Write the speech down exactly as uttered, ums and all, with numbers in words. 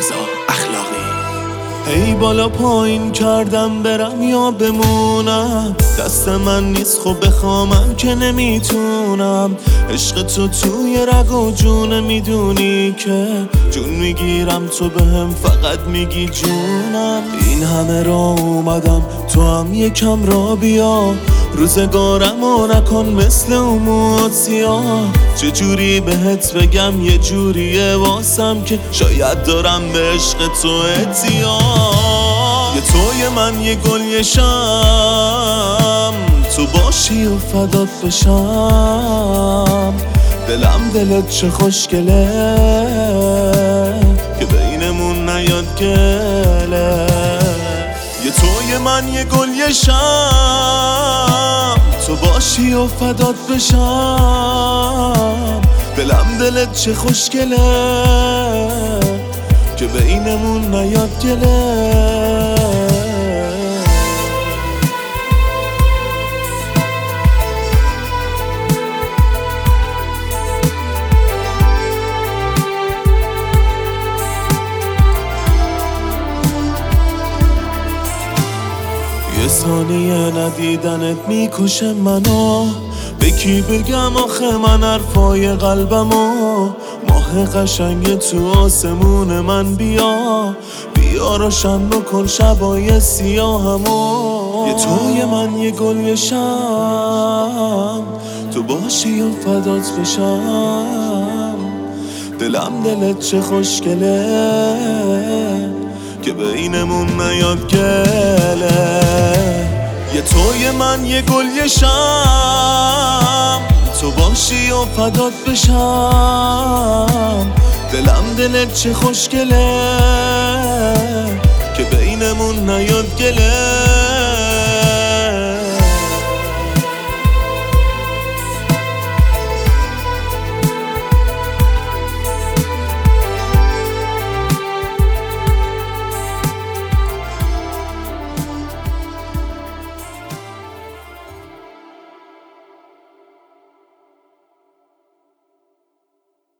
رضا اخلاقی. ای بالا پایین کردم برم یا بمونم، دست من نیست خب بخوامم که نمیتونم. عشق تو توی رگ و جونه، میدونی که جون میگیرم تو بهم فقط میگی جونم. این همه را اومدم تو هم یکم را بیا، روزگارمو نکن مثل اون موهات سیاه. چجوری بهت بگم یه جوریه واسم که شاید دارم به عشق تو اعتیاد. یه توی من یه گل یه شم، تو باشی و فدات بشم. دلم دلت چه خوشگله که بینمون نیاد گله. یه توی من یه گل یه شم، تو باشی و فدات بشم. دلم دلت چه خوشگله که بینمون نیاد گله. یه ثانیه ندیدنت میکشه منو، به کی بگم آخه من حرفای قلبمو. ماه قشنگ تو آسمون من بیا، بیا روشن بکن شبای سیاهمو. یه توی من یه گل یه شم، تو باشی و فدات بشم. دلم دلت چه خوشگله که بینمون نیاد گله. یه توی من یه گل یه شم، تو باشی و فدات بشم. دلم دلت چه خوشگله که بینمون نیاد